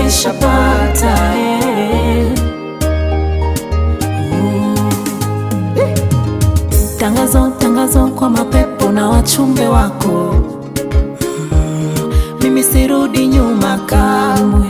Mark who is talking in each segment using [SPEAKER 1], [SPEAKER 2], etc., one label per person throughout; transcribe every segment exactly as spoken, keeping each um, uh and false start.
[SPEAKER 1] nishapata eh. Tangazo, tangazo kwa mapepo na wachumbe wako, mimi sirudi nyuma kamwe.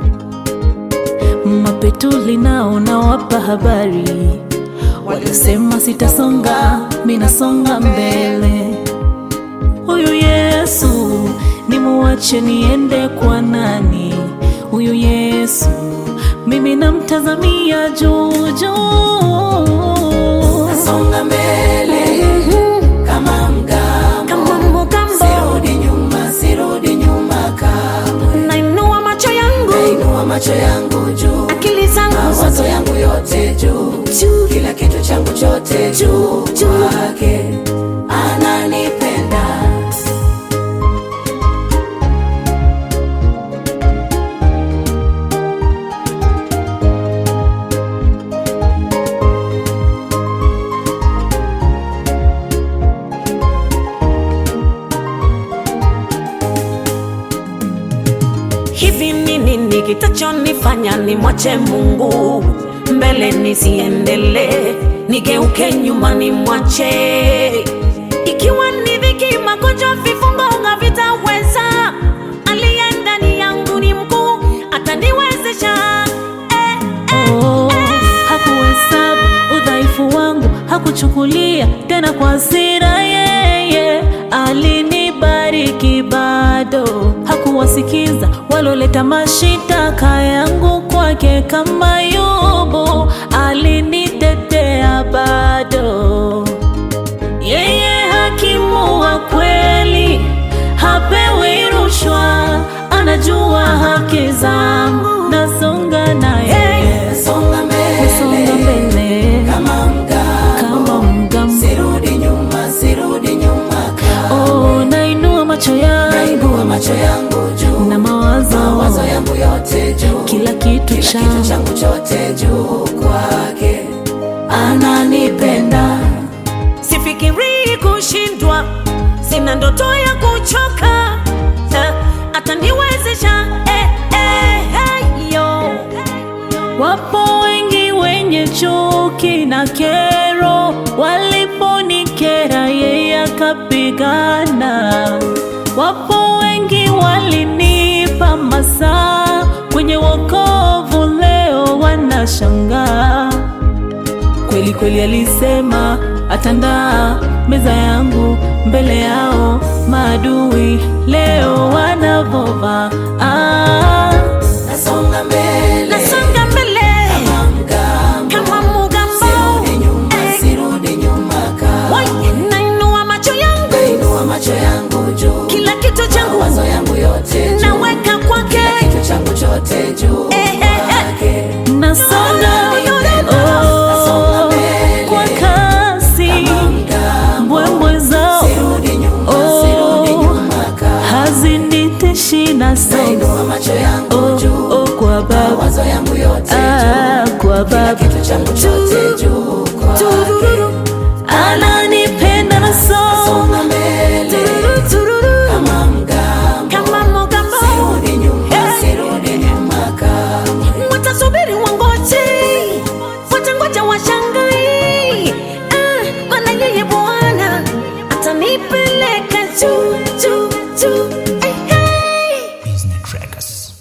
[SPEAKER 1] Mapetuli nao nawapa habari, walisema sitasonga, mimi nasonga mbele. Huyu Yesu nimuache niende kwa nani? Huyu Yesu mimi namtazamia juu juu.
[SPEAKER 2] Nasonga mbele kama mgambo,
[SPEAKER 1] kama mgambo,
[SPEAKER 2] sirudi nyuma, sirudi nyuma kamwe.
[SPEAKER 1] nainua macho yangu,
[SPEAKER 2] nainua macho yangu juu,
[SPEAKER 1] akili zangu
[SPEAKER 2] mawazo yangu yote juu,
[SPEAKER 1] juu,
[SPEAKER 2] kila kitu changu chote juu, kwake ananipenda.
[SPEAKER 1] Hivi ni nini kitachonifanya nimwache Mungu mbele nisiendelee, nigeuke nyuma nimwache? Ikiwa ni dhiki, magonjwa, vifungo havitaweza, aliye ndani yangu ni mkuu, ataniwezesha eh, eh, oh, eh. Hakuhesabu udhaifu wangu, hakuchukulia tena kwa hasira yeye, alinibariki bado. Hakuwasikiza waloleta mashitaka yangu kwake, kama Yobu alinitetea bado. Yeye hakimu wa kweli, hapewi rushwa, anajua haki zangu, nasonga naye,
[SPEAKER 2] nasonga mbele,
[SPEAKER 1] nasonga mbele
[SPEAKER 2] kama mgambo,
[SPEAKER 1] kama mgambo,
[SPEAKER 2] sirudi nyuma, sirudi nyuma kamwe.
[SPEAKER 1] oh, nainua macho yangu,
[SPEAKER 2] nainua macho yangu juu,
[SPEAKER 1] na mawazo,
[SPEAKER 2] mawazo yangu yote juu,
[SPEAKER 1] kila kitu
[SPEAKER 2] kila
[SPEAKER 1] changu,
[SPEAKER 2] kitu changu chote juu, kwake ananipenda.
[SPEAKER 1] Sifikiri kushindwa, sina ndoto ya kuchoka, eh, ataniwezesha eh, eh, eh, yo. Wapo wengi wenye chuki na kero, waliponikera yeye akapigana. Wapo wengi walinipa masaa, kwenye wokovu leo wanashangaa. Kweli kweli alisema atandaa meza yangu mbele yao maadui, leo wanavova. Ah,
[SPEAKER 2] nasonga mbele,
[SPEAKER 1] nasonga mbele
[SPEAKER 2] kama mgambo,
[SPEAKER 1] kama mgambo,
[SPEAKER 2] sirudi nyuma,
[SPEAKER 1] eh,
[SPEAKER 2] sirudi nyuma kamwe.
[SPEAKER 1] nainua macho yangu,
[SPEAKER 2] nainua macho yangu juu,
[SPEAKER 1] kila kitu changu,
[SPEAKER 2] mawazo yangu yote juu,
[SPEAKER 1] naweka kwake,
[SPEAKER 2] kila kitu changu chote juu,
[SPEAKER 1] eh, eh, eh.
[SPEAKER 2] kwake
[SPEAKER 1] nasonga oh, kwa kasi, mbwembwe zao
[SPEAKER 2] sirudi nyuma,
[SPEAKER 1] oh,
[SPEAKER 2] sirudi nyuma kamwe.
[SPEAKER 1] haziniteshi, nasonga
[SPEAKER 2] nainua macho yangu
[SPEAKER 1] oh,
[SPEAKER 2] juu,
[SPEAKER 1] oh, kwa baba,
[SPEAKER 2] mawazo yangu yote
[SPEAKER 1] ah,
[SPEAKER 2] juu,
[SPEAKER 1] kwa
[SPEAKER 2] kila
[SPEAKER 1] baba,
[SPEAKER 2] kitu changu chote juu, kwake
[SPEAKER 1] ananipenda, nasonga
[SPEAKER 2] nasonga mbele kama mgambo,
[SPEAKER 1] kama mgambo,
[SPEAKER 2] sirudi nyuma,
[SPEAKER 1] eh.
[SPEAKER 2] sirudi nyuma kamwe.
[SPEAKER 1] Watasubiri wangoje, watangoja washangai, ah, maana yeye Bwana atanipeleka juu juu juu, eh, hey.
[SPEAKER 3] Business Trackers.